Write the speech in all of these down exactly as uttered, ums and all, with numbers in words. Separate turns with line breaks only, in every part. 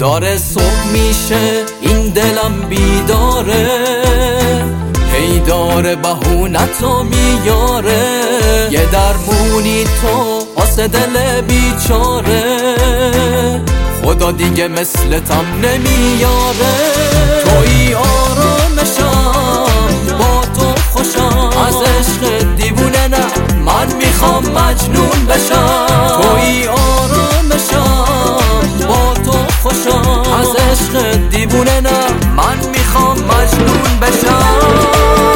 داره صبح میشه این دلم بیداره، هی داره بهونتو میاره، یه درمونی تو واسه دل بیچاره، خدا دیگه مثل تم نمیاره. توی آرامشم با تو خوشم، از عشق دیوونه نه من میخوام مجنون بشم. توی آرامشم با تو خوشم، از عشق دیوونه نه من میخوام مجنون بشم.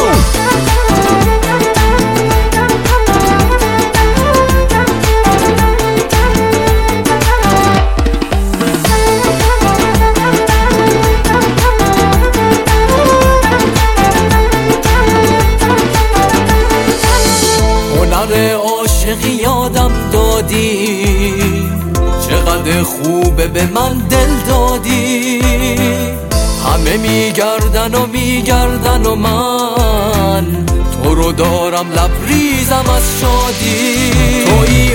عاشقی یادم دادی، چقدر خوبه به من دل دادی، همه میگردن و میگردن و من تو رو دارم لبریزم از شادی. توی